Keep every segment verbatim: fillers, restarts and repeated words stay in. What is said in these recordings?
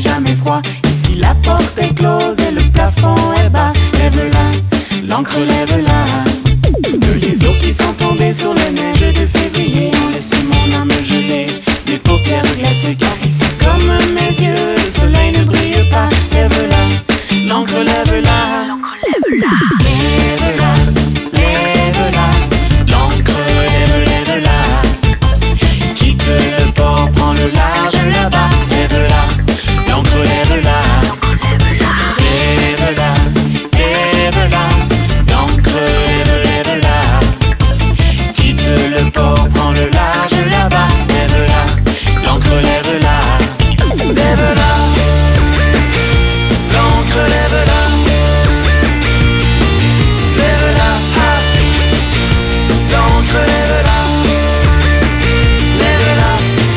jamais froid. Ici la porte est close et le plafond est bas. Lève-la, l'encre lève-la. Toutes les eaux qui sont tombées sur les neiges de février ont laissé mon âme gelée, mes paupières glacées. Car ici comme mes yeux, le soleil ne brille pas. Lève-la, l'encre lève-la. L'encre lève-la. Lève-la, lève-la. L'encre lève, lève-la. Quitte le port, prends le large là-bas. Lève-la, l'encre lève-la. Lève-la, lève-la. L'encre lève, lève-la. Quitte le port, prends le large là-bas. Lève-la, l'encre lève-la. Lève-la, l'encre lève-la. Lève-la, ah. L'encre lève-la. Lève-la.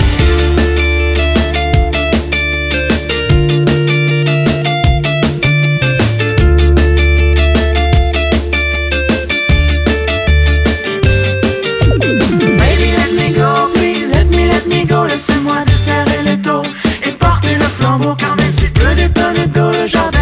Baby, let me go, please, let me, let me go. Laissez-moi desserrer les taux et porter le flambeau, car même si peu de tonnes d'eau, le jardin